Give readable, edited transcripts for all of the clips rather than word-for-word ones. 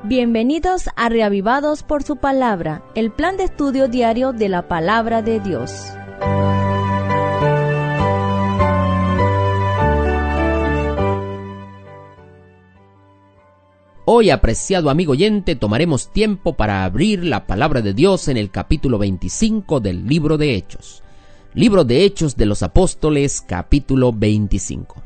Bienvenidos a Reavivados por su Palabra, el plan de estudio diario de la Palabra de Dios. Hoy, apreciado amigo oyente, tomaremos tiempo para abrir la Palabra de Dios en el capítulo 25 del Libro de Hechos. Libro de Hechos de los Apóstoles, capítulo 25.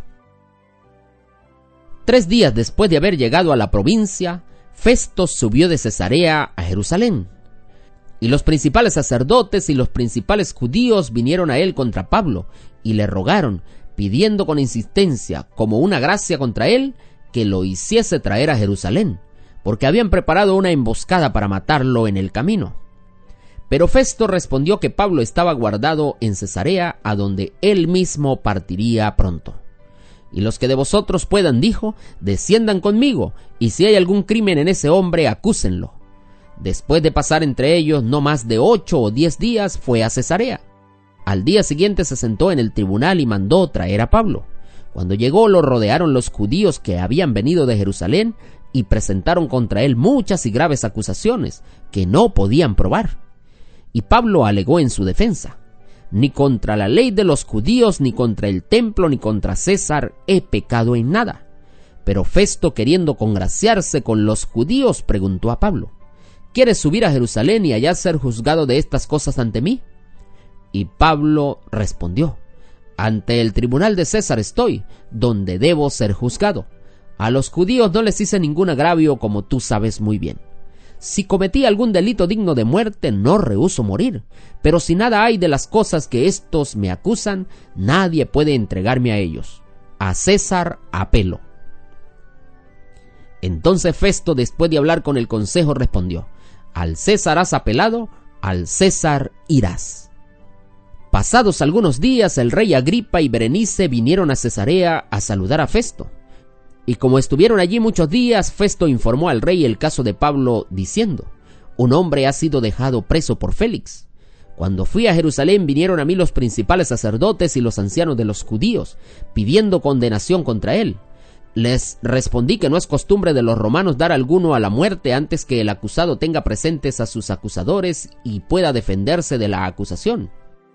3 días después de haber llegado a la provincia, Festo subió de Cesarea a Jerusalén. Y los principales sacerdotes y los principales judíos vinieron a él contra Pablo y le rogaron, pidiendo con insistencia, como una gracia contra él, que lo hiciese traer a Jerusalén, porque habían preparado una emboscada para matarlo en el camino. Pero Festo respondió que Pablo estaba guardado en Cesarea, a donde él mismo partiría pronto. Y los que de vosotros puedan, dijo, desciendan conmigo, y si hay algún crimen en ese hombre, acúsenlo. Después de pasar entre ellos no más de 8 o 10 días, fue a Cesarea. Al día siguiente se sentó en el tribunal y mandó traer a Pablo. Cuando llegó, lo rodearon los judíos que habían venido de Jerusalén y presentaron contra él muchas y graves acusaciones que no podían probar. Y Pablo alegó en su defensa: ni contra la ley de los judíos, ni contra el templo, ni contra César he pecado en nada. Pero Festo, queriendo congraciarse con los judíos, preguntó a Pablo: ¿quieres subir a Jerusalén y allá ser juzgado de estas cosas ante mí? Y Pablo respondió: ante el tribunal de César estoy, donde debo ser juzgado. A los judíos no les hice ningún agravio, como tú sabes muy bien. Si cometí algún delito digno de muerte, no rehúso morir, pero si nada hay de las cosas que éstos me acusan, nadie puede entregarme a ellos. A César apelo. Entonces Festo, después de hablar con el consejo, respondió: al César has apelado, al César irás. Pasados algunos días, el rey Agripa y Berenice vinieron a Cesarea a saludar a Festo. Y como estuvieron allí muchos días, Festo informó al rey el caso de Pablo, diciendo: un hombre ha sido dejado preso por Félix. Cuando fui a Jerusalén, vinieron a mí los principales sacerdotes y los ancianos de los judíos, pidiendo condenación contra él. Les respondí que no es costumbre de los romanos dar a alguno a la muerte antes que el acusado tenga presentes a sus acusadores y pueda defenderse de la acusación.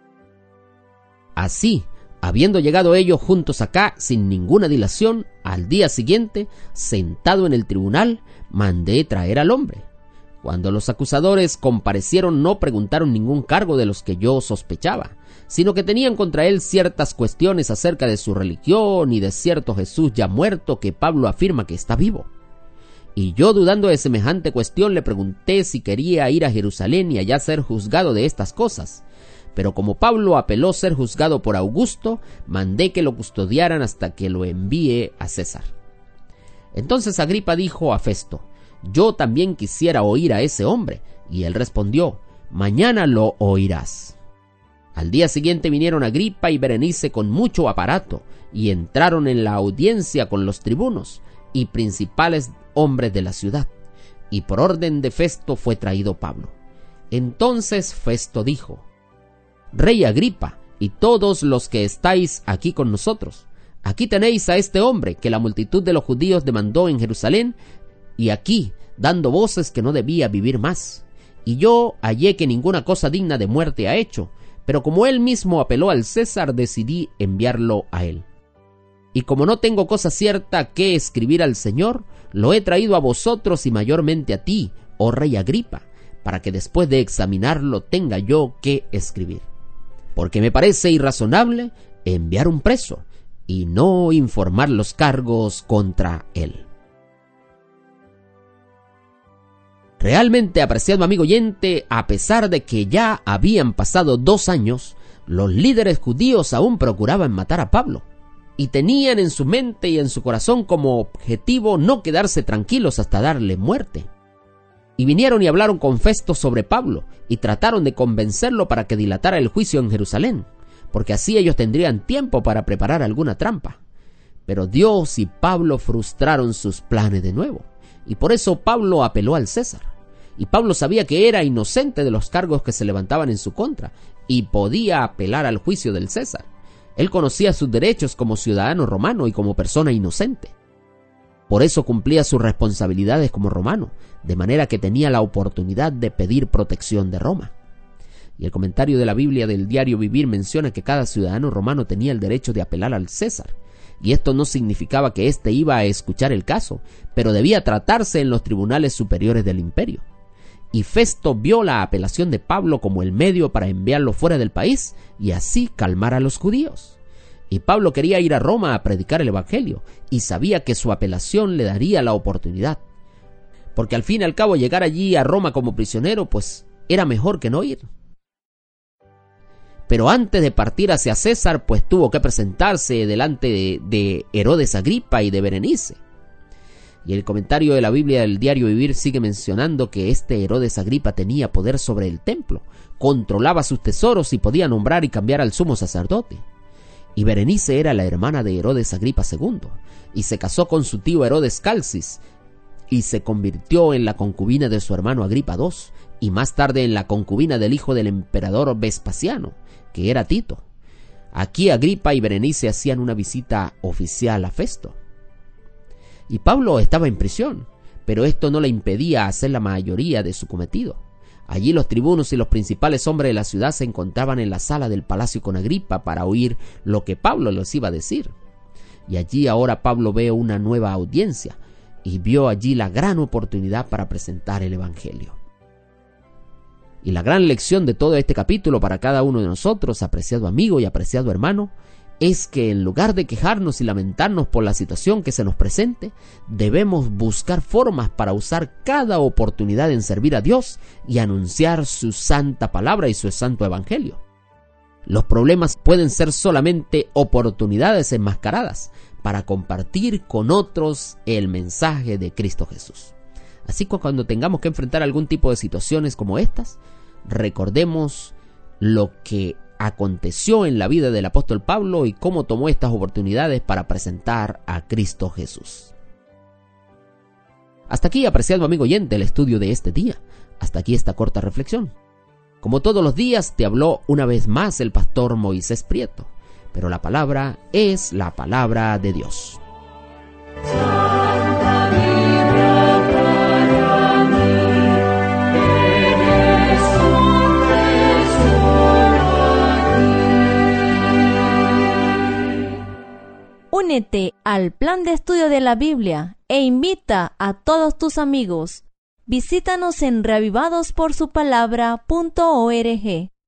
Así, habiendo llegado ellos juntos acá sin ninguna dilación, al día siguiente, sentado en el tribunal, mandé traer al hombre. Cuando los acusadores comparecieron, no preguntaron ningún cargo de los que yo sospechaba, sino que tenían contra él ciertas cuestiones acerca de su religión y de cierto Jesús ya muerto que Pablo afirma que está vivo. Y yo, dudando de semejante cuestión, le pregunté si quería ir a Jerusalén y allá ser juzgado de estas cosas. Pero como Pablo apeló ser juzgado por Augusto, mandé que lo custodiaran hasta que lo envíe a César. Entonces Agripa dijo a Festo: yo también quisiera oír a ese hombre. Y él respondió: mañana lo oirás. Al día siguiente vinieron Agripa y Berenice con mucho aparato, y entraron en la audiencia con los tribunos y principales hombres de la ciudad. Y por orden de Festo fue traído Pablo. Entonces Festo dijo: Rey Agripa, y todos los que estáis aquí con nosotros, aquí tenéis a este hombre que la multitud de los judíos demandó en Jerusalén, y aquí dando voces que no debía vivir más. Y yo hallé que ninguna cosa digna de muerte ha hecho, pero como él mismo apeló al César, decidí enviarlo a él. Y como no tengo cosa cierta que escribir al Señor, lo he traído a vosotros y mayormente a ti, oh Rey Agripa, para que después de examinarlo tenga yo que escribir. Porque me parece irrazonable enviar un preso y no informar los cargos contra él. Realmente, apreciado amigo oyente, a pesar de que ya habían pasado 2 años, los líderes judíos aún procuraban matar a Pablo, y tenían en su mente y en su corazón como objetivo no quedarse tranquilos hasta darle muerte. Y vinieron y hablaron con Festo sobre Pablo, y trataron de convencerlo para que dilatara el juicio en Jerusalén, porque así ellos tendrían tiempo para preparar alguna trampa. Pero Dios y Pablo frustraron sus planes de nuevo, y por eso Pablo apeló al César. Y Pablo sabía que era inocente de los cargos que se levantaban en su contra, y podía apelar al juicio del César. Él conocía sus derechos como ciudadano romano y como persona inocente. Por eso cumplía sus responsabilidades como romano, de manera que tenía la oportunidad de pedir protección de Roma. Y el comentario de la Biblia del Diario Vivir menciona que cada ciudadano romano tenía el derecho de apelar al César. Y esto no significaba que éste iba a escuchar el caso, pero debía tratarse en los tribunales superiores del imperio. Y Festo vio la apelación de Pablo como el medio para enviarlo fuera del país y así calmar a los judíos. Y Pablo quería ir a Roma a predicar el evangelio y sabía que su apelación le daría la oportunidad. Porque al fin y al cabo llegar allí a Roma como prisionero, pues era mejor que no ir. Pero antes de partir hacia César, pues tuvo que presentarse delante de Herodes Agripa y de Berenice. Y el comentario de la Biblia del Diario Vivir sigue mencionando que este Herodes Agripa tenía poder sobre el templo, controlaba sus tesoros y podía nombrar y cambiar al sumo sacerdote. Y Berenice era la hermana de Herodes Agripa II, y se casó con su tío Herodes Calcis, y se convirtió en la concubina de su hermano Agripa II, y más tarde en la concubina del hijo del emperador Vespasiano, que era Tito. Aquí Agripa y Berenice hacían una visita oficial a Festo. Y Pablo estaba en prisión, pero esto no le impedía hacer la mayoría de su cometido. Allí los tribunos y los principales hombres de la ciudad se encontraban en la sala del palacio con Agripa para oír lo que Pablo les iba a decir. Y allí ahora Pablo ve una nueva audiencia y vio allí la gran oportunidad para presentar el evangelio. Y la gran lección de todo este capítulo para cada uno de nosotros, apreciado amigo y apreciado hermano, es que en lugar de quejarnos y lamentarnos por la situación que se nos presente, debemos buscar formas para usar cada oportunidad en servir a Dios y anunciar su santa palabra y su santo evangelio. Los problemas pueden ser solamente oportunidades enmascaradas para compartir con otros el mensaje de Cristo Jesús. Así que cuando tengamos que enfrentar algún tipo de situaciones como estas, recordemos lo que aconteció en la vida del apóstol Pablo y cómo tomó estas oportunidades para presentar a Cristo Jesús. Hasta aquí, apreciado amigo oyente, el estudio de este día. Hasta aquí esta corta reflexión. Como todos los días, te habló una vez más el pastor Moisés Prieto, pero la palabra es la palabra de Dios. Únete al plan de estudio de la Biblia e invita a todos tus amigos. Visítanos en reavivadosporsupalabra.org.